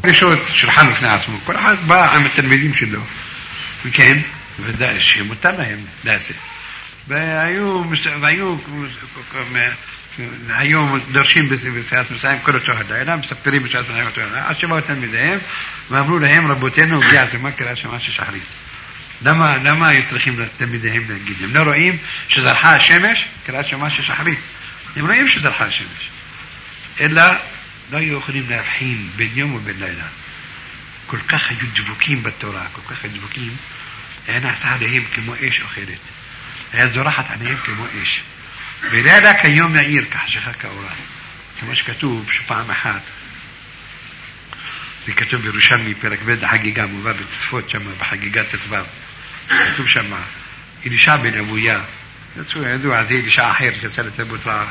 شو شرحان في ناسمه كل حد بقى عم التلميذين شلو كان بدا الشيء متهم ناسي بايوم هيوم درشين بسياسة مساهم كله شهداء لا مسافرين بسياسة مساهم عشان تلميذهم مبرور لهم ربوتين وجاز ما كلا عشان ماشي شهرين لما يسترخيم للتلميذهم نجيهم نرأيهم شو زرحاء الشمس كلا عشان ماشي شهرين يمرأيهم شو زرحاء الشمس إلا لا يأخذون نافحين بين يوم وبين ليلة كل كخ يجبكين بالتوراة كل كخ يجبكين أنا سعدهم كم إيش أخيرت هذا راحت عليهم كم إيش بلادك يوم نعير كحشخك أوران كماش كتوب شفاع محات زي كتوب يروشلمي بيرك بيد حقيقة مباب تتفوت شما بحقيقات تتباب كتوب شما إلي شعب أبويا يسوي عدو عزيز إلي شعب حير كسالة أبو طلع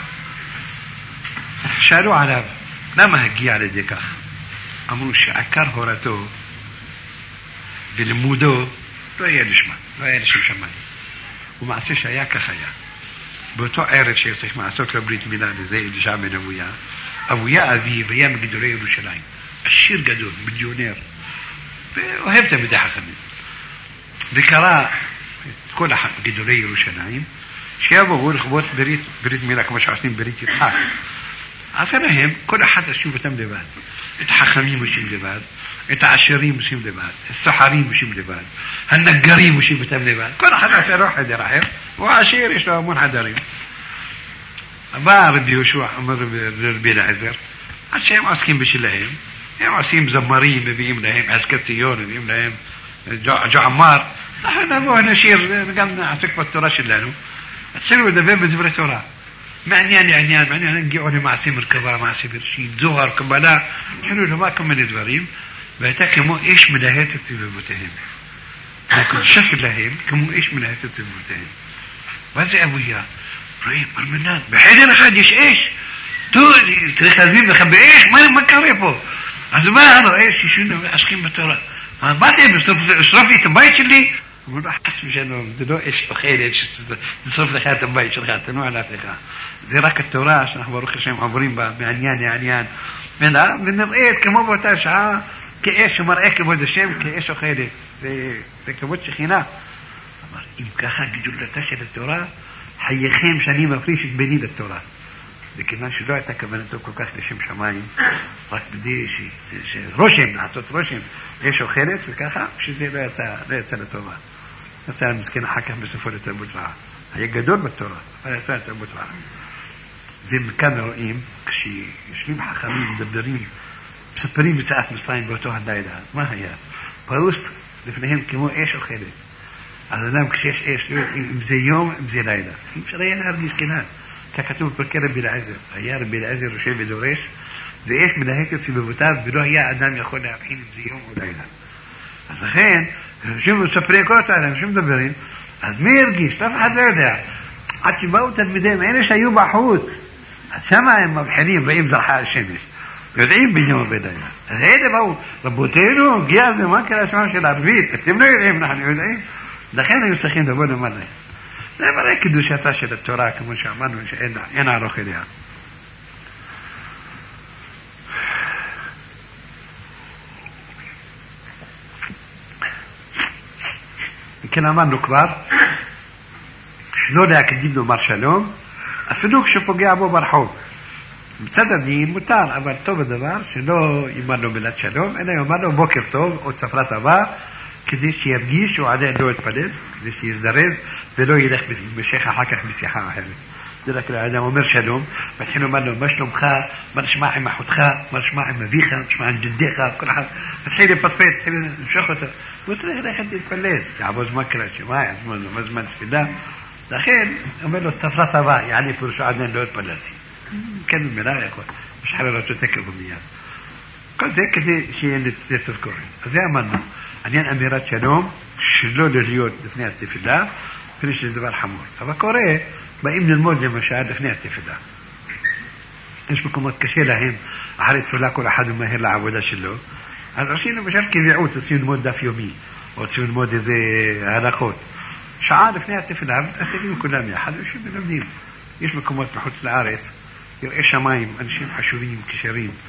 شارو على لما هجي على ديكا أمرو شعكار هوراتو في المودو لا يلشما لا يلشم شمالي وما أسيش أياك خيا بتو عرف شيء صح مع سوق بريت ميلان زي اللي شعب أبويا أبي بيام قدري يروشلايم الشير قدور مليونير وهبت بدها خمين ذكرى كل حد قدري يروشلايم شيء بقول خبوت بريت ميلان كمش عارفين بريت يتحاك عسنهم كل حد أشوف بتم لبعض التحخمين مش لبعض التعشرين مش لبعض السحرين مش لبعض النجارين مش بتم لبعض كل حد أسروح هذا راحل وعشير يشوف منحدرين بارب يوشوع أمر بربي العزر عشان عسكين بش لهم عسكين زمارين بيم لهم عسكرتيون بيم لهم جعمار احنا نبوه نشير قمنا عسك بالتراش لانه تشيروا دباب بزبرة تورا معنيان نجيعوني مع سيم الكبا مع سيم الشيد زهر كبلا حلو لما كم من الدواريم بيتكموا ايش من هيئة المتهم لكن شكل لهم كموا ايش من هيئة المتهم وزي أبويا رأيب المنان بحيدنا خديش إيش تودي تخذين بخبي إيش ما كريبه أزمان رأيش شنو أسكين بتورا ما بعدين بصرفي تبايش اللي بقول حسب جنو بدو إيش أخير إيش تصرف لك هات تبايش الخات نوع لا تخا زي راك التوراة عشان أخبروك شيء عبرين بعنيان من رأيت كم بتاش كإيش مرأيك بهذا الشيء كإيش أخير زي كبوتش خنا يمكن خارج جملة تشهد التوراة حيخيم شني ما فريش تبني التوراة لكن أنا شو دعتك كمان تقول كأخذ شيء شمايم راك بدي شيء روشم حسيت روشم إيش وخيرت كأخذ شو زي لا التوراة مثلا مسكين حكم بسفولة البتراء هي جدول بالتوراة ولا سنة البتراء زي مكان رئيم كشي شليم حخامين دبدرين مسبرين بساعات مصرين بوتوها دايدا ما هي بروست لفنهم كمو إيش وخيرت هذا نام كشيش إيش مزي يوم مزي ليلة مش رأينا أرجيش كنان ككتوب بالكلام بالعزر هيا ربي العزر وشيء بدوريش زي إيش من هيك تصيب بوتاب بروح يا أدم يأخذها بحين مزي يوم وليلة هذا خين شو مسبريكوت على شو مدبرين هذا ما يرجيش لا في حد يدع حتى موت المدام عينش أيوب حوت سمع ما بحنين رئيم زرحاء الشمس يدعين بينهم وبينهم هذا بقول ربوتينه جياز ما كلا شو ماشي العربيت تمنع يدعين نحن يدعين دخلنا يسخين دبونا مرة لا مرة كدو شتاشة التوراة كمون شعمان ونشأنا أنا أروح إليها كلام نكبر شلون أكديم له مرشلوم أفنوك شو بقى أبو مرحوم متدنين متار أبر توب الدبار شلو يمنو ملات شلوم أنا يمنو بوكر توب أو سفرات أبا كديش يرجيش وعدين لو يتبلد كديش يزدرز بلو يلخ بشيخة حكا مسيحة أحيانا دلك العدم ومر شلوم بتحينو منو مشلوم خا مرش معي محوت خا مرش معي مبيخا مش معي جدي خا كل حد بتحيني بطفيت حيني شخوته قلت له لا خدي يتبلد يعبوز مكرة شماعي مزمن سفدا دخل عملوا السفرات أبا يعني فرشو عدين لو يتبلدي كان الملاء يا أخوان مش حرارة تتكلم مياه قال زي كده شيء اللي تذكره زي منه أنيان أميرات شلوم شلو لليود دفنية التفلا فينيش الزبار حمور أبا كوري بقى من الموت لما شاهد دفنية التفلا إيش بكم كشيلة هم أحريت فلا كل أحد ما هي لعبودا شلو هذا عشان مشاركة بيعود تصير الموت ده في يومي أو تصير الموت زي هلاخوت شعار دفنية التفلا بتأسفين كلهم يا حد وشو بنبدين إيش بكم نحط العارس يرقش مايم أنشين حشورين كشرين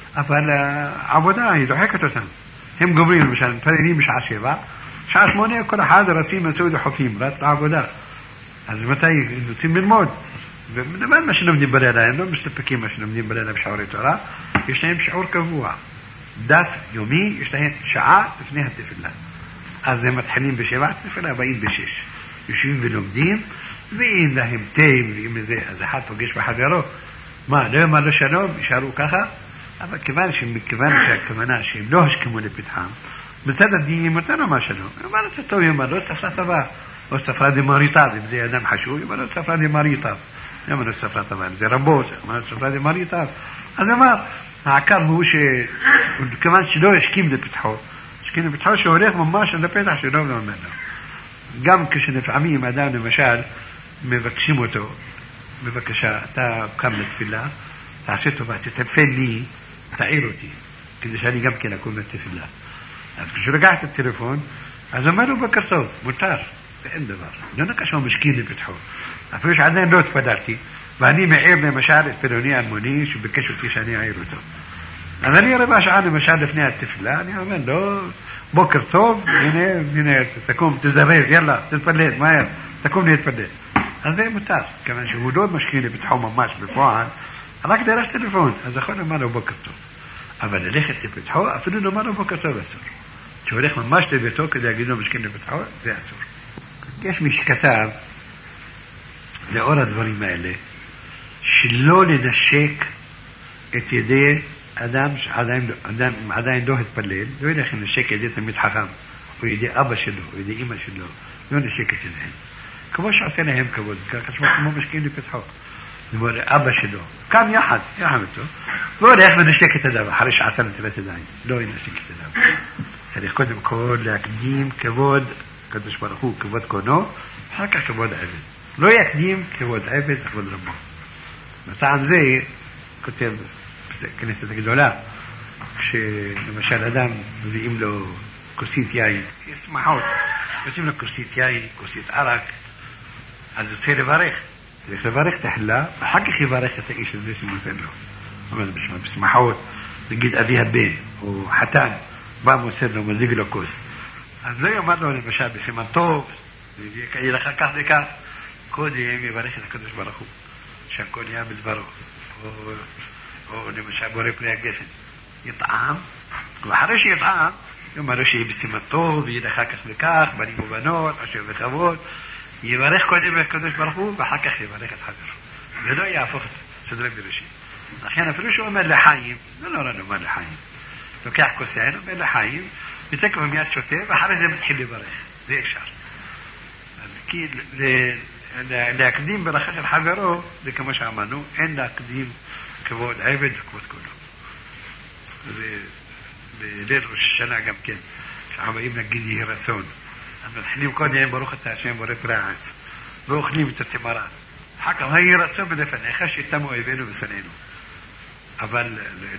אבל העבודה היא דוחקת אותם. הם גומרים, למשל, מתפללים בשעה 7, שעה 8 כל אחד רצים מסעוד החופים, רץ לעבודה. אז מתי רוצים ללמוד? ולמד מה שלומדים בלילה, הם לא מסתפקים מה שלומדים בלילה בשיעורי תורה, יש להם שיעור קבוע. דף יומי, יש להם שעה לפני התפילה. אז הם מתחילים ב7, התפילה באים ב6. יושבים ולומדים, ואם להם תה, ואם לזה, אז אחד פוגש בחברו. מה, לא יאמר לו שלום, יישארו ככה? אבל כיוון שהכוונה שהם לא השכמו לפתחם, בצד הדין ימותר לו מה שלום. יאמר לו טוב, יאמר לו ספרה טובה, או ספרה דמריטה, ובדי אדם חשוב, יאמר לו ספרה דמריטה. יאמר לו ספרה טובה, זה רבות, יאמר לו ספרה דמריטה. אז אמר, העיקר הוא שכיוון שלא השכים לפתחו, השכים לפתחו שהולך ממש על הפתח שלא לא אומר לו. גם כשלפעמים אדם למשל מבקשים אותו, בבקשה, אתה קם לתפילה, תעשה טובה, תטלפן לי, תעיר אותי, כדי שאני גם כן אקום לתפילה. אז כשהוא לקח את הטלפון, אז אומר לו בוקר טוב, מותר, זה אין דבר. לא נקש הוא משכין לפתחו. אפילו שעדיין לא התפדלתי, ואני מעיר למשל את פלוני אלמוני שביקש אותי שאני אעיר אותו. אז אני רבע שעה למשל לפני התפילה, אני אומר לו, בוקר טוב, הנה, תקום, תזרז, יאללה, תתפלל, מהר, תקום להתפלל. אז זה מותר, כיוון שהוא לא משכין לפתחו ממש בפועל, רק דרך טלפון, אז יכול לומר לו בוקר טוב. אבל ללכת לפתחו, אפילו לומר לו בוקר טוב אסור. כשהוא הולך ממש לביתו כדי להגיד לו משכין לפתחו, זה אסור. יש מי שכתב, לאור הדברים האלה, שלא לנשק את ידי אדם שעדיין לא התפלל, לא ילך לנשק ידי תלמיד חכם, או ידי אבא שלו, או ידי אמא שלו, לא נשק את ידיהם. כמו שעושה להם כבוד, כמו משכין לפתחו. זאת אומרת, אבא שלו, קם יחד איתו, והוא הולך ונשק את אדם, אחרי שעשה נטילת ידיים, לא ינשק את אדם. צריך קודם כל להקדים כבוד, קדוש ברוך הוא, כבוד קונו, אחר כך כבוד עבד. לא יקדים כבוד עבד, כבוד רבו. מטעם זה, כותב כנסת הגדולה, כשלמשל אדם מביאים לו כוסית יין, יש שמחות, מביאים לו כוסית יין, כוסית ערק, אז הוא צריך לברך. צריך לברך תחילה, ואחר כך יברך את האיש הזה שמוסר לו. אומר בשמחות, נגיד אבי הבן, או חתן, בא מוסר לו, מזיג לו כוס. אז לא יאמר לו למשל בסימן טוב, יהיה לך כך וכך, קודם יברך את הקדוש ברוך הוא, שהכל יהיה בדברו, או למשל בורא פני הגפן. יטעם, ואחרי שיטעם, יאמר לו שיהיה בסימן טוב, יהיה לך כך וכך, בנים ובנות, אשר וכבוד, יברך קודם את הקדוש ברוך הוא, ואחר כך יברך את חברו. ולא יהפוך את סדרי בראשית. לכן אפילו שהוא אומר לחיים, לא אומר לחיים. לוקח כוס יין, אומר לחיים, ותקף מיד שותה, ואחרי זה מתחיל לברך. זה אפשר. כי להקדים ברכה של חברו, זה כמו שאמרנו, אין להקדים כבוד עבד וכבוד כולו. בליל ראש השנה גם כן, שאנחנו באים להגיד יהי רצון. אז מתחילים קודם ברוך אתה השם בורא פרי הארץ, ואוכלים את התמרה. אחר כך יהי רצון בלפניך שיתמו אויבינו ושונאינו. אבל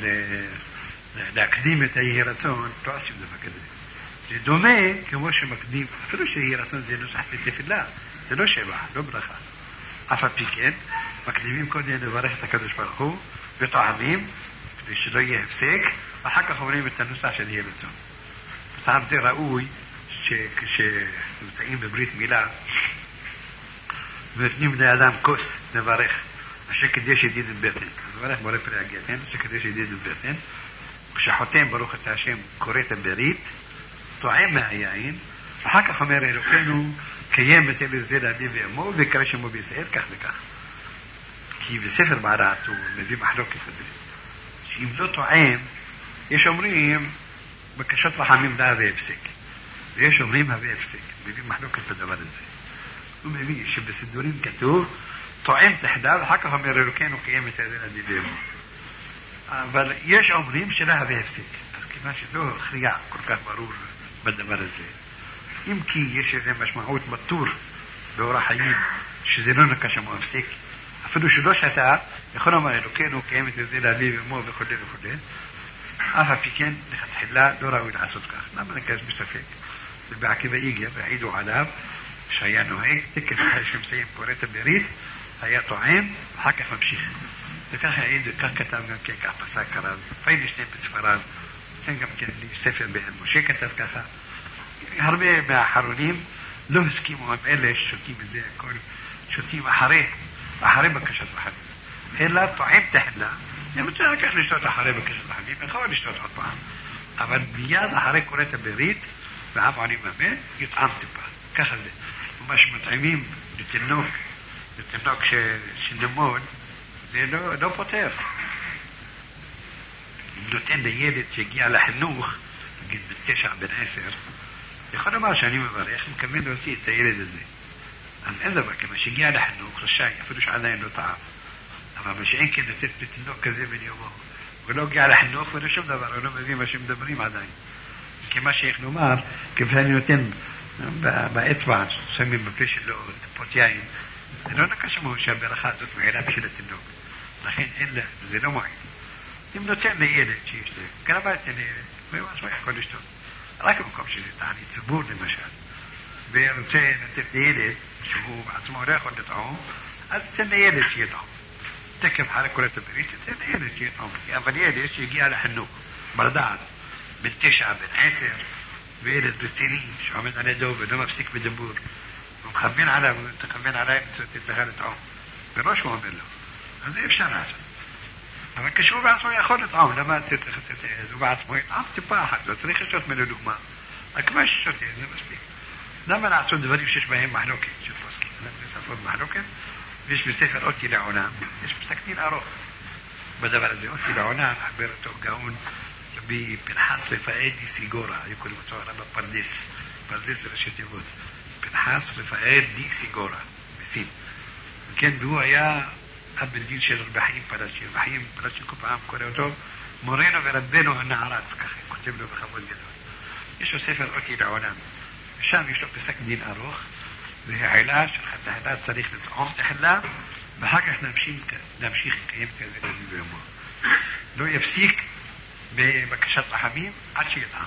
להקדים את היהי רצון, לא עושים דבר כזה. זה דומה כמו שמקדים, אפילו שיהי רצון זה נוסח לתפילה, זה לא שבח, לא ברכה. אף על פי כן, מקדימים קודם לברך את הקדוש ברוך הוא, וטועמים, כדי שלא יהיה הפסק, ואחר כך אומרים את הנוסח של יהי רצון. בטעם זה ראוי, שכשנמצאים בברית מילה, ונותנים לאדם כוס לברך, אשר כדי שידיד את בטן. לברך בורא פרי הגפן, אשר כדי שידיד את בטן. כשחותם ברוך אתה השם קורא את הברית, טועם מהיין, אחר כך אומר אלוקינו, קיים את אלה זה לאבי ואמו, וקרא שמו בישראל כך וכך. כי בספר בעלת הוא מביא מחלוקת הזה. שאם לא טועם, יש אומרים, בקשת רחמים לה והפסק. ויש אומרים הווה הפסק, מביא מחלוקת בדבר הזה. הוא מביא שבסידורים כתוב, טועם תחדה, ואחר כך אומר אלוקינו קיים את זה לאבי ואמו. אבל יש אומרים שלה הווה הפסק. אז כיוון שלא הכריע כל כך ברור בדבר הזה. אם כי יש איזו משמעות בטור באורח חיים, שזה לא נקש שמו הפסק, אפילו שלא שתה, יכול לומר אלוקינו קיים את זה לאבי ואמו וכו' וכו'. אף על פי כן, לכתחילה לא ראוי לעשות כך. למה נקש בספק? ובעקיבא איגר, העידו עליו, שהיה נוהג, תקף אחרי שמסיים קורא את הברית, היה טועם, ואחר כך ממשיך. וככה העיד, כך כתב גם כן, כך פסק הרב, פיינשטיין בספריו, כן גם כן ספר בעין משה כתב ככה. הרבה מהאחרונים לא הסכימו עם אלה ששותים את זה, הכל שותים אחרי בקשת רחמים. אלא טועם תחילה, הם רוצים לקח לשתות אחרי בקשת רחמים, יכול לשתות עוד פעם. אבל מיד אחרי קוראת הברית, ואף עונים אמן, יטעם טיפה. ככה זה. ממש מטעימים לתינוק שנמוד, זה לא פותר. נותן לילד שהגיע לחינוך, נגיד בן 9, בן 10, יכול לומר שאני מברך, מקווה להוציא את הילד הזה. אז אין דבר כמה שהגיע לחינוך, רשאי, אפילו שעדיין לא טעם. אבל שאין כן לתת לתינוק כזה בן יומו. הוא לא הגיע לחינוך ולא שום דבר, הוא לא מבין מה שמדברים עדיין. כמה שיש לומר, כפי אני נותן באצבע, שמים בפה שלו, טיפות יין, זה לא נקש כמו שהברכה הזאת מעילה בשביל התינוק. לכן אין לה, זה לא מועיל. אם נותן לילד שיש לו, קרבה את הילד, הוא עצמו יכול לשתות. רק במקום שזה תעני ציבור למשל, ורוצה לתת לילד, שהוא בעצמו לא יכול לטעום, אז תן לילד שיטעום. תקף אחרי קוראת הברית, תן לילד שיטעום. אבל ילד שהגיע לחינוך, בלדעת, בן 9, בן 10, וילד רציני שעומד על ידו ולא מפסיק בדיבור, הוא מכוון עליו, תכוון עליי, תתלך לטעום. בראש הוא אומר לו. אז זה אפשר לעשות. אבל כשהוא בעצמו יכול לטעום, למה צריך לתת, הוא בעצמו יטעם טיפה אחת, לא צריך לשתות ממנו דוגמה. רק מה ששותה, זה מספיק. למה לעשות דברים שיש בהם מחלוקת, של פוסקים? למה לעשות מחלוקת? ויש בספר אותי לעולם, יש פסק דין ארוך בדבר הזה, אותי לעולם, חבר אותו גאון, רבי פנחס רפאל די סיגורה, היו קוראים אותו רבי פרדס ראשי תיבות, פנחס רפאל די סיגורה, בסין. כן, והוא היה אב בן דין של רבי חיים פלאצ'י, רבי חיים פלאצ'י כל פעם קורא אותו, מורנו ורבנו הנערץ, ככה, כותב לו בכבוד גדול. יש לו ספר אותי לעולם, ושם יש לו פסק דין ארוך, והעילה של התחילה צריך לטעום תחילה, ואחר כך נמשיך לקיים כזה לזים ביומו. לא יפסיק בבקשת רחמים עד שיטעם.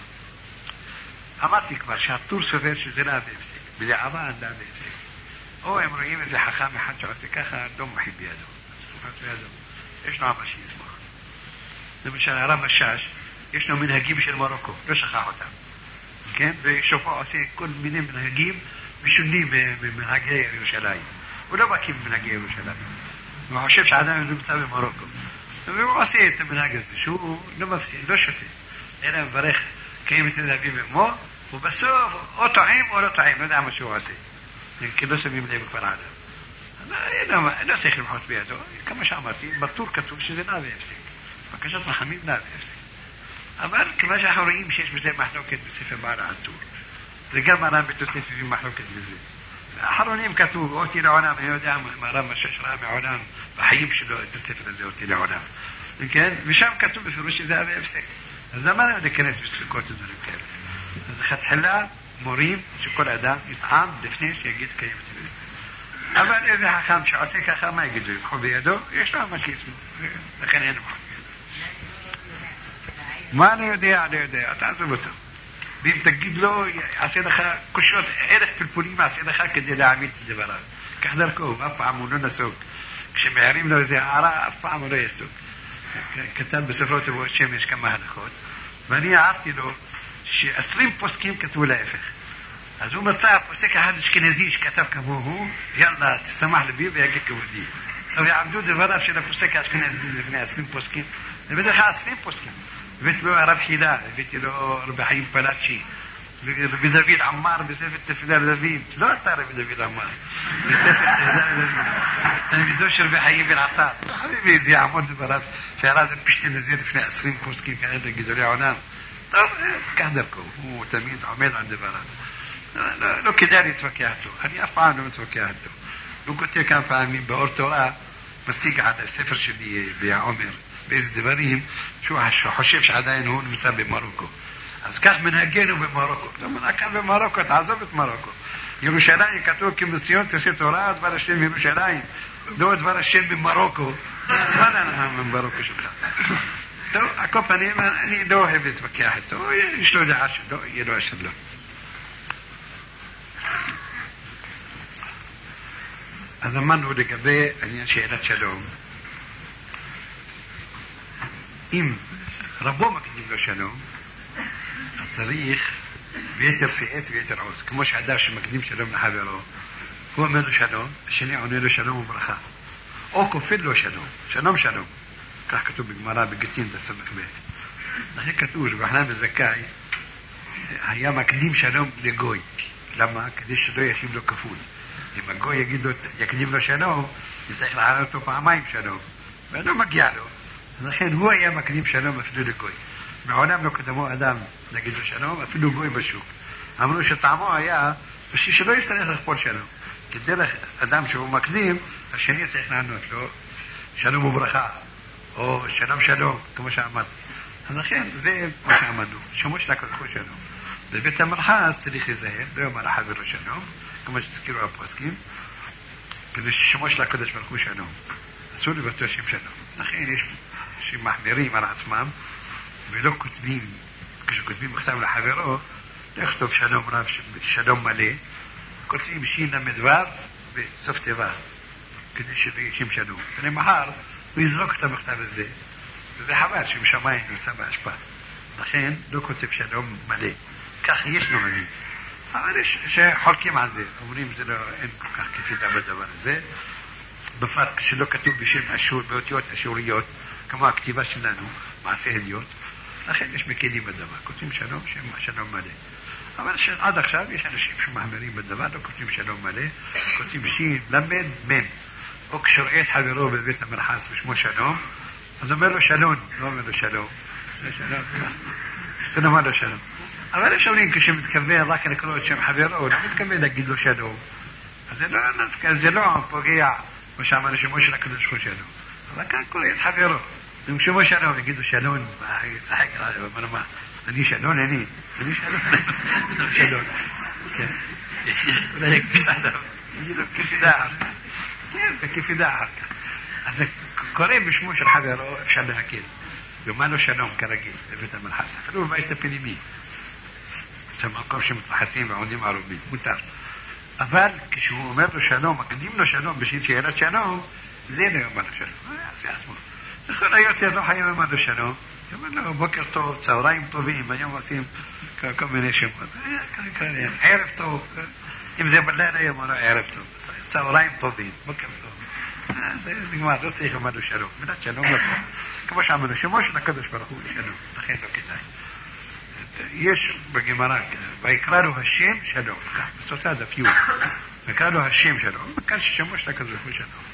אמרתי כבר שהטור סובר שזה לא בהפסק, בלעבה לא בהפסק. או הם רואים איזה חכם אחד שעושה ככה, לא מוחים בידו. יש לו מה שיסמוך. למשל הרב השש, יש לו מנהגים של מרוקו, לא שכח אותם. כן? ושופו עושה כל מיני מנהגים משונים במנהגי ירושלים. הוא לא בקיא במנהגי ירושלים. הוא חושב שעדיין זה מצא במרוקו. והוא עושה את המנהג הזה, שהוא לא מפסיד, לא שותה. אלא מברך קיים את זה אביו ואמו, ובסוף או טועם או לא טועם, לא יודע מה שהוא עושה. כי לא שמים לב כבר עליו. לא צריך למחות בידו. כמה שאמרתי, בטור כתוב שזה לא בהפסק. בקשת רחמים לא בהפסק. אבל כמה שאנחנו רואים שיש בזה מחלוקת בספר בעל העטור. וגם הרב בתוספת עם מחלוקת בזה. האחרונים כתוב, אותי לעולם, אני יודע מה הרב משש ראה מעולם, בחיים שלו את הספר הזה, אותי לעולם. כן? ושם כתוב בפירוש שזה היה בהפסק. אז למה לא להיכנס בספקות ודברים כאלה? אז לכתחילה מורים שכל אדם יטעם לפני שיגיד קיים את זה. אבל איזה חכם שעושה ככה, מה יגידו? יקחו בידו? יש לו מה שיסמו. לכן אין מוכן בידו. מה אני יודע? אני יודע. תעזוב אותו. ואם תגיד לו, עשה לך קושות, ערך פלפולים עשה לך כדי להעמיד את דבריו. כך דרכו, אף פעם הוא לא נסוג. כשמערים לו איזה הערה, אף פעם הוא לא יסוג. כתב בספרות תבואות שמש כמה הלכות, ואני הערתי לו ש20 פוסקים כתבו להפך. אז הוא מצא פוסק אחד אשכנזי שכתב כמוהו, יאללה, תשמח לבי ויגיד כבודי. טוב, יעמדו דבריו של הפוסק האשכנזי לפני 20 פוסקים. ובדרך כלל 20 פוסקים. הבאתי לו הרב חילה, הבאתי לו רבי חיים פלאצ'י, רבי דוד עמר בספר תפילה לדוד, לא אתה רבי דוד עמר, בספר תפילה לדוד, תלמידו של רבי חיים בן עטר, חביבי, זה יעמוד דבריו, שהרב פשטין הזה לפני 20 פוסקים כאלה גדולי עולם. טוב, כך דרכו, הוא תמיד עומד על דבריו. לא כדאי להתווכח איתו, אני אף פעם לא מתווכח איתו. הוא כותב כמה פעמים באור תורה, משיג על הספר שלי בעומר, באיזה דברים, שהוא חושב שעדיין הוא נמצא במרוקו. אז כך מנהגנו במרוקו. אתה מנהגן במרוקו, תעזוב את מרוקו. ירושלים כתוב כמסיון תעשה תורה, דבר השם בירושלים, לא דבר השם במרוקו. מה אנחנו במרוקו שלך? טוב, הכל פנים, אני לא אוהב להתווכח איתו, יש לו דעה שלו, יהיה לו אשר לא. אז אמרנו לגבי עניין שאלת שלום, אם רבו מקדים לו שלום, צריך ביתר שאת ויתר עוז. כמו שאדם שמקדים שלום לחברו, הוא אומר לו שלום, השני עונה לו שלום וברכה. או כופל לו שלום, שלום שלום. כך כתוב בגמרא בגיטין בסמך ב'. לכן כתוב שבחנן בזכאי היה מקדים שלום לגוי. למה? כדי שלא ישיב לו כפול. אם הגוי יקדים לו שלום, יצטרך לענות אותו פעמיים שלום. ולא מגיע לו. לכן הוא היה מקדים שלום אפילו לגוי. מעולם לא קדמו אדם להגיד לו שלום, אפילו גוי בשוק. אמרו שטעמו היה בשביל שלא יצטרך לכפול שלום. כדרך אדם שהוא מקדים, השני צריך לענות לו שלום וברכה, או שלום שלום, כמו שאמרתי. אז לכן, זה מה שאמרנו, שימוש לקחו שלום. בבית המרחץ צריך להיזהר, לא יאמר לחברו שלום, כמו שתזכירו הפוסקים, כדי ששימוש לקדוש ברוך הוא שלום. אסור לבטא שם שלום. לכן יש שמחמירים על עצמם, ולא כותבים, כשכותבים מכתב לחברו, לא יכתוב שלום רב, שלום מלא, כותבים שין למדו בסוף תיבה, כדי שלא יהיה שם שלום. ולמחר הוא יזרוק את המכתב הזה, וזה חבל שמשמיים נמצא בהשפעה. לכן לא כותב שלום מלא. כך יש נוראים. אבל יש שחולקים על זה, אומרים זה לא, אין כל כך כפידה בדבר הזה. בפרט כשלא כתוב בשם אשור, באותיות אשוריות, כמו הכתיבה שלנו, מעשה הדיוט. לכן יש מקדים בדבר, כותבים שלום, שלום מלא. אבל עד עכשיו יש אנשים שמחמירים בדבר, לא כותבים שלום מלא, כותבים שין, למד, מן. או כשרואה את חברו בבית המרחץ בשמו שלום, אז אומר לו שלום, לא אומר לו שלום. זה שלום, כך. זה לא אומר לו שלום. אבל יש אומרים כשמתכוון רק לקרוא את שם חברו, לא מתכוון להגיד לו שלום. אז זה לא פוגע, כמו שאמר שמו של הקדוש ברוך הוא שלום. אבל כאן קורא את חברו. אם שמו שלום, יגידו שלום, ישחק עליו, אמר מה? אני שלום, אני שלום. שלום. כן. אולי יגיד עליו. יגידו כפידה. כן, זה כפידה אחר כך. אז קורא בשמו של חברו, אפשר להקל. יאמר לו שלום כרגיל, בבית המרחץ. אפילו בבית הפנימי. זה מקום שמתרחצים ועומדים ערובים, מותר. אבל כשהוא אומר לו שלום, מקדים לו שלום בשביל שאלת שלום, זה לא יאמר לו שלום. זה עצמו. לכל היותר לא חייב לומר לו שלום. יאמר לו בוקר טוב, צהריים טובים, היום עושים כל מיני שמות. ערב טוב. אם זה בלילה יאמר לו ערב טוב. צהריים טובים, בוקר טוב. זה נגמר, לא צריך לומר לו שלום. מילת שלום לא טוב. כמו שאמרנו, שמו של הקדוש ברוך הוא שלום. לכן לא כדאי. יש בגמרא, ויקרא לו השם שלום, בסוטה דף י', ויקרא לו השם שלום, וכאן ששמו של הקדוש ברוך הוא שלום.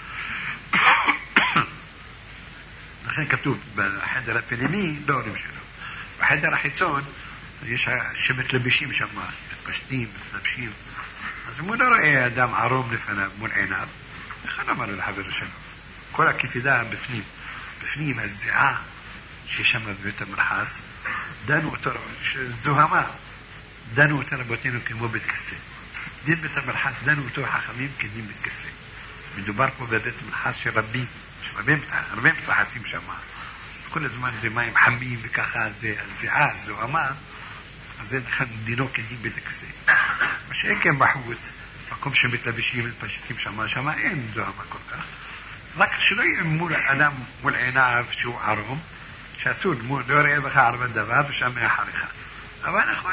לכן כתוב בחדר הפנימי לא אומרים שלום. בחדר החיצון יש שמתלבשים שם, מתפשטים, מתלבשים. אז אם הוא לא רואה אדם ערום לפניו מול עיניו, לכן אמר לו לחבר שלום. כל הכפידה בפנים, בפנים הזיעה שיש שם בבית המרחץ, דנו אותו, זוהמה, דנו אותה רבותינו כמו בית כסא. דין בית המרחץ, דנו אותו חכמים כדין בית כסא. מדובר פה בבית מרחץ של רבים, הרבה מתרחצים שם. כל הזמן זה מים חמים וככה, זה הזיעה, זוהמה, אז זה נכן דינו כדין בית כסא. מה שאין בחוץ, מקום שמתלבשים מתפשטים שם אין זוהמה כל כך. רק שלא יהיה מול אדם, מול עיניו שהוא ערום, שאסור, לא יראה בך הרבה דבר ושם מאחריך. אבל נכון,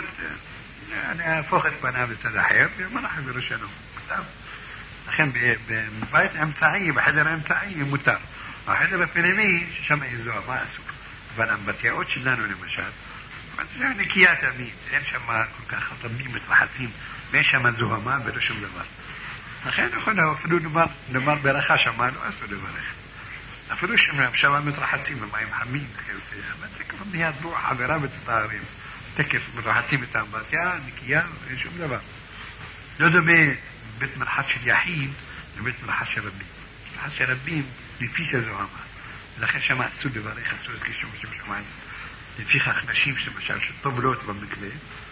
להפוך את פניו לצד אחר, ויאמר לך בראשנו, מותר. לכן בבית האמצעי, בחדר האמצעי, מותר. בחדר הפנימי, ששם איזוה, מה אסור? אבל בתיאות שלנו למשל, זה נקייה תמיד, אין שם כל כך רבים מתרחצים, ואין שם זוהמה ולא שום דבר. לכן נכון, אפילו נאמר ברכה שם, לא אסור לברך. אפילו שם מתרחצים במים חמים, אבל זה כבר מיד בוא חברה ותתארים. תקף מתרחצים איתם בתיה, נקייה, אין שום דבר. לא דומה בית מרחץ של יחיד לבית מרחץ של רבים. מרחץ של רבים לפי שזוהמה. ולכן שם אסור לברך, אסור להתקשור בשם שמיים. לפי כך נשים למשל שטובלות במקווה,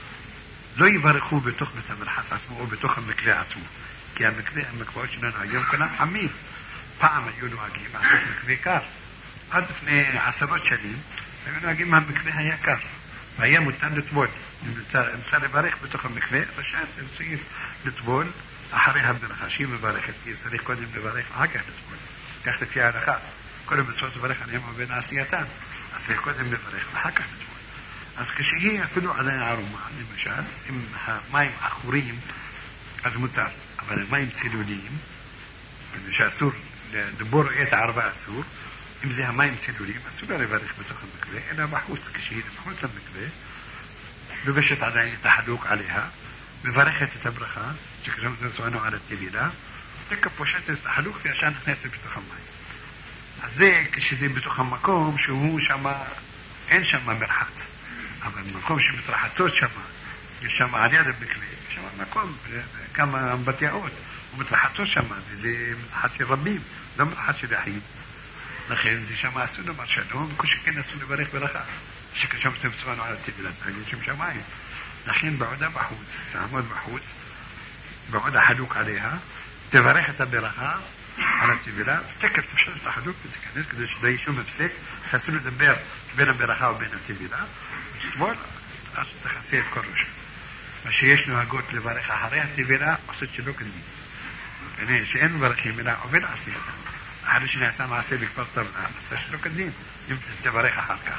לא יברכו בתוך בית המרחץ עצמו או בתוך המקווה עצמו. כי המקוואות שלנו היום כולם חמים. פעם היו נוהגים לעשות מקווה קר. עד לפני 10 שנים היו נוהגים המקווה היה קר. והיה מותר לטבול. אם נמצא לברך בתוך המקווה, רשעת, צריך לטבול אחרי הברכה. שהיא מברכת, כי צריך קודם לברך, אחר כך לטבול. כך לפי ההלכה. כל המצוות לברך עליהם ובין עשייתן. אז היא קודם מברך ואחר כך לטבול. אז כשהיא אפילו עדיין ערומה, למשל, אם המים עכורים, אז מותר. אבל המים צילוליים, שאסור, לבור את הערבה אסור, אם זה המים צילוליים, אסור לה לברך בתוך המקווה, אלא בחוץ, כשהיא בחוץ המקווה, לובשת עדיין את החלוק עליה, מברכת את הברכה, שכשם תנסוענו על הטבילה, פושטת את החלוק וישר נכנסת בתוך המים. אז זה כשזה בתוך המקום שהוא שם, אין שם מרחץ. אבל במקום שמתרחצות שם, יש שם על יד המקווה, יש שם מקום, כמה אמבטיות, ומתרחצות שם, וזה מרחץ של רבים, לא מרחץ של יחיד. לכן זה שם אסור לומר שלום, וכשכן אסור לברך ברכה, שכשם תנסוענו על הטבילה, זה להגיד שם שמיים. לכן בעודה בחוץ, תעמוד בחוץ, בעוד החלוק עליה, תברך את הברכה על הטבילה, ותקף תפשט את החלוק ותכנס כדי שלא יהיה שום הפסק, שאסור לדבר בין הברכה ובין הטבילה, ותטבול, אז תכסה את כל ראשה. מה שיש נוהגות לברך אחרי הטבילה, עושות שלא כדין. שאין מברכים אלא עובד עשייתם. אחרי שנעשה מעשה בכפר טבלה, אז שלא כדין, אם תברך אחר כך.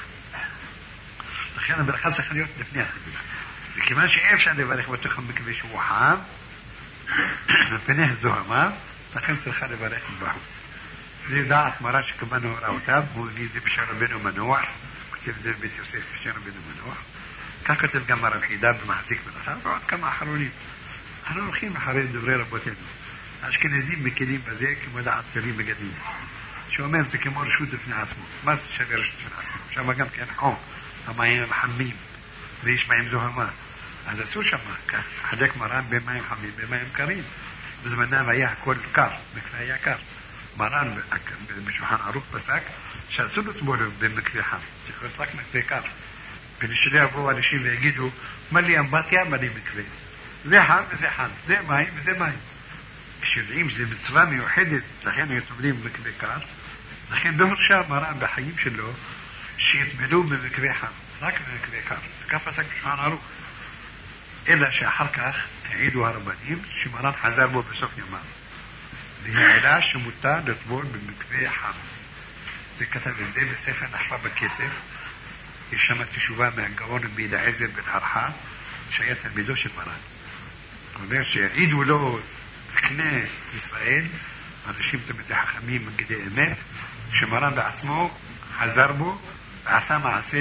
לכן הברכה צריכה להיות לפני הטבילה. וכיוון שאי אפשר לברך בתוך המקווה שהוא חם, מפני הזוהמה, לכן צריכה לברך בחוץ. זה דעת מראה שקבלנו הוראותיו, הוא הביא את זה בשם רבנו מנוח, כותב את זה בבית יוסף בשם רבנו מנוח, כך כותב גם הרב חידה במחזיק מלאכה, ועוד כמה אחרונים. אנחנו הולכים אחרי דברי רבותינו. האשכנזים מקלים בזה כמו דעת פרים מגדים, שאומר זה כמו רשות בפני עצמו. מה זה שווה רשות בפני עצמו? שם גם כן חום, המים הם חמים, ויש מים זוהמה. אז עשו שם, חלק מרן במים חמים, במים קרים. בזמנם היה הכל קר, מקווה היה קר. מרן בשולחן ערוך פסק, שאסור לטבול במקווה חם, צריך להיות רק מקווה קר. ושלא יבואו אנשים ויגידו, מה לי אמבטיה, מה לי מקווה. זה חם וזה חם, זה מים וזה מים. כשיודעים שזה מצווה מיוחדת, לכן היו טובלים במקווה קר, לכן לא הרשה מרן בחיים שלו, שיטבלו במקווה חם, רק במקווה קר. וכך פסק בשולחן ערוך. אלא שאחר כך העידו הרבנים שמרן חזר בו בסוף ימיו. והעילה שמותר לטבול במקווה חם. זה כתב את זה בספר נחפה בכסף. יש שם תשובה מהגאון רבי אליעזר בן ערחה, שהיה תלמידו של מרן. הוא אומר שהעידו לו זקני ישראל, אנשים תלמידי חכמים מגידי אמת, שמרן בעצמו חזר בו ועשה מעשה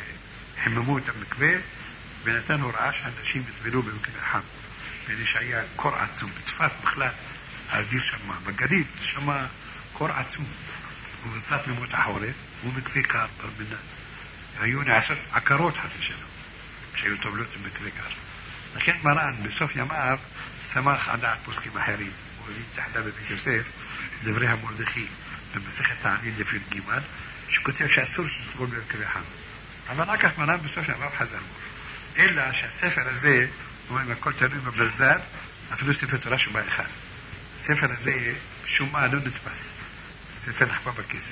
וחיממו את המקווה, ונתן הוראה שאנשים יטבלו במקווה חם. ואלה שהיה קור עצום, בצפת בכלל, האוויר שם, בגליל, שם קור עצום. ובצפת ממות החורף, הוא מקווה קר ברמנה. היו נעשות עקרות חס ושלום, שהיו טובלות במקווה קר. לכן מרן בסוף ימיו שמח על דעת פוסקים אחרים. הוא הביא תחתה בבית יוסף, דברי המרדכי, במסכת תענית דף י"ג, שכותב שאסור שטבול במקווה חם. אבל רק כך מרן בסוף ימיו חזר בו. אלא שהספר הזה, אומרים, הכל תלוי בבזר, אפילו ספר תורה שבא אחד. הספר הזה, משום מה, לא נתפס. ספר נחפה בכסף.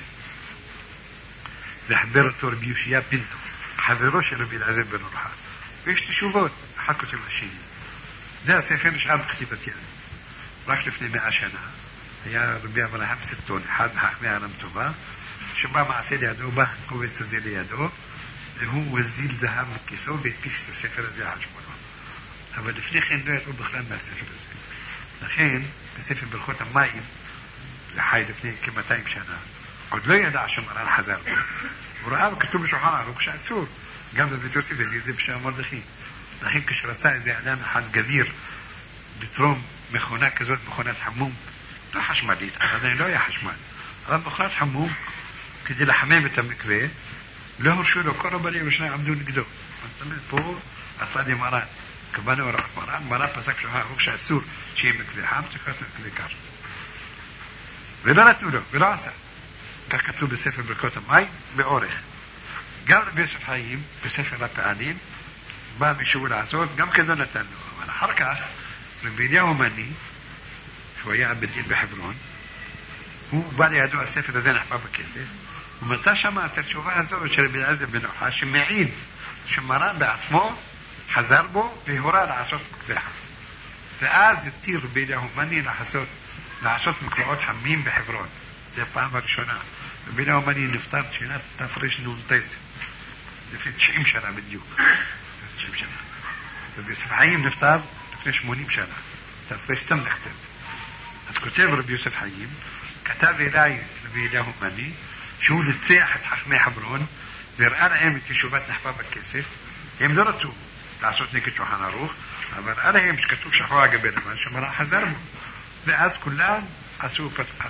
זה חבר אותו רבי יושיה פינטו, חברו של רבי אליעזר בן ערחה. ויש תשובות, אחד כותב לשני. זה הספר נשאר בכתיבת יד. רק לפני 100 שנה, היה רבי אברהם סטון, אחד מחכמי העולם טובה, שבא מעשה לידו, בא קובץ הזה לידו, והוא הזיל זהב לכיסו והדפיס את הספר הזה על שמונו. אבל לפני כן לא ידעו בכלל מהספר הזה. לכן, בספר ברכות המים, זה חי לפני כ-200 שנה, עוד לא ידע שמרן חזר בו. הוא ראה וכתוב בשולחן ערוך שאסור, גם בבית יוסף הביא זה בשם מרדכי. לכן כשרצה איזה אדם אחד גביר לתרום מכונה כזאת, מכונת חמום, לא חשמלית, עדיין לא היה חשמל, אבל מכונת חמום, כדי לחמם את המקווה, לא הרשו לו, כל רבנים ושניים עמדו נגדו. אז זאת אומרת, פה עשה לי מרן. קבלנו הוראות מרן, מרן פסק שולחן ערוך שאסור שיהיה מקווה חם, צריך להיות מקווה קר. ולא נתנו לו, ולא עשה. כך כתוב בספר ברכות המים, באורך. גם רבי יוסף חיים, בספר הפעלים, בא מישהו לעשות, גם כזה נתן לו. אבל אחר כך, רבי אליהו מני, שהוא היה בדין בחברון, הוא בא לידו הספר הזה נחפה בכסף, ומתה שמה את התשובה הזאת של רבי אליעזר בן ערחה, שמעיד שמרן בעצמו חזר בו והורה לעשות מקווה חם. ואז התיר רבי אליהו מני לעשות מקוואות חמים בחברון. זה הפעם הראשונה. بلا وماني نفطر شينات تفرش نونتيت في 90 سنة بديو 90 سنة يوسف حييم نفطر نفرش 80 سنة تفرش سم نختم بس كتاب ربي يوسف حييم كتاب إلهي ربي إله ماني شو لتساحة حخمي حبرون برأنا ايم تشوبات نحباب الكيسة يم درتو لعصوتني كتشو حناروخ برأنا ايم شكتوك شحوا قبل ما شمرا حزرمو بأز كلان أسو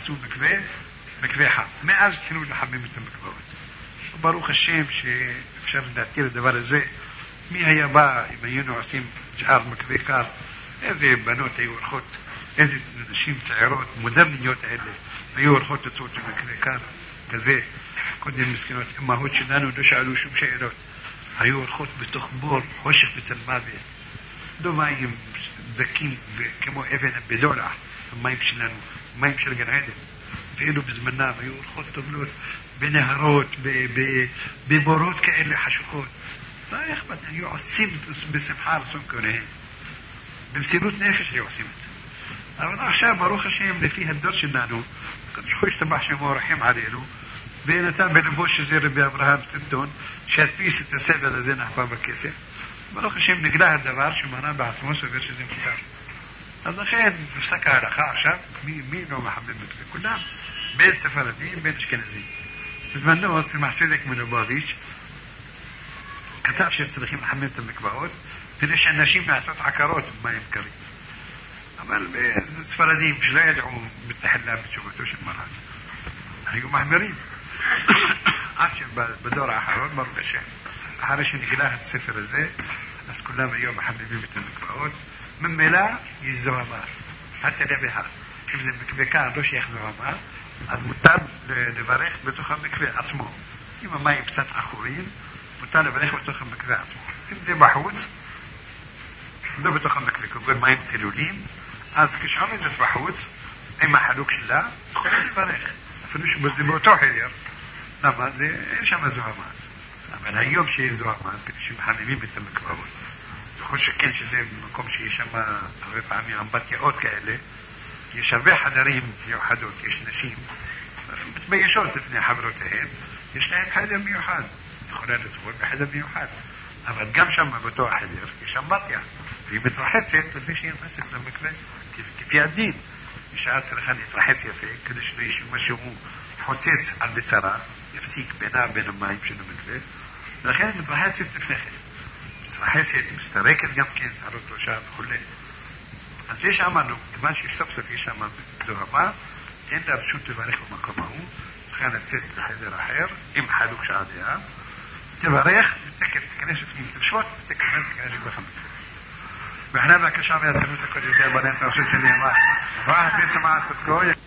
مكفي حب ما أز كنو لحمي مثل مكفوت وبروخ الشيم شي فشر داتير دبار زي مي هي با يبينوا عسيم جعار مكفي كار هذي بنوت ايور خط هذي شيم تعيروت مدرنيوت اللي ايور خط توت مكفي كار كذا كنت المسكينات اما هو شنانو دوش علو شو مشيروت ايور خط بتخبور خوشك بتلمابيت دو ما يم ذكين كمو ايفن بدولة ما يمشي لانه ما يمشي لقناعده في إله بزمناه يقول خط بلوت بنهروت ببوروت كأنه حشوكوت لا يخبط يعني يعصيمت بسبحان سنكونه بمسيروت نافش يعصيمت أولا عشان بروخ الشيء اللي فيها الدرس النانو كنت خوش تبع شيء رحيم عليه بينتان بين بوش زي ربي أبراهام ستون شاد في 6 7 لزين أحباب الكيسة بروخ الشيء من قلاه الدبار شو مانا بعث موسى بيرش زي مختار هذا خير بسكة على خارشة مين هو محمد مكبي كلهم بين سفردين بين اشكنزين بزمان نوت سمع سيدك من الباضيش كتاب شيء تصدقين محمد المكباوت في ليش الناشين مع صوت عكروت ما يمكري أما السفردين مش لا يدعوا بالتحلام بتشوفتوش المرة هيقوا محمرين عشان بدور على حرون مرة شيء حرش نقلها السفر زي بس كلهم اليوم محمد المكباوت من ملا يجزوها مار حتى لبها كيف مكبكان روش يخزوها مار از مطلب لبريخ بتوخم مكبه عطمو إما ما يبسط أخورين مطلب بريخ بتوخم مكبه عطمو كم زي بحوت دو بتوخم مكبه كبير ما يمتلولين از كش عمي دت بحوت أي ما حلوكش لا خلي بريخ فنوش بزدبو توحير نما زي إيش هم زوها مار أما اليوم شيء زوها مار كنش محممين بتمكبه خش كنش زي منكم شيء شما غير عمي عم بطي أوت كأله يشربي حدريم يوحدوت يش نسيم بتبيشون تفني حبروتين يشتهي بحدا ميوحد يخلال تقول بحدا ميوحد أما القم شما بتوع حدير يشم بطيا في مترحيت سيد في شيء مسك لما كفي كيف يدين مش عارف سرخان يترحيت في كدش ليش مشيوه حوتيت على البسرة يفسيك بين ما يمشي لما كفي لكن مترحيت سيد تفنخي مترحيت مستريك القم كين سعرت وشاب كله ليش عملوا كمان شيء سفسف إيش عمل بدوها ما إلا بشوت تباريخ ومقامه خان السيد لحد راحير إم حالوك شعبيها تباريخ تكنيش فيهم تفشوت تكنيش بخمك وإحنا بقى كشعبيها سنوتك كل يسير بنات وصلت لي ما راح بيسمع تذكر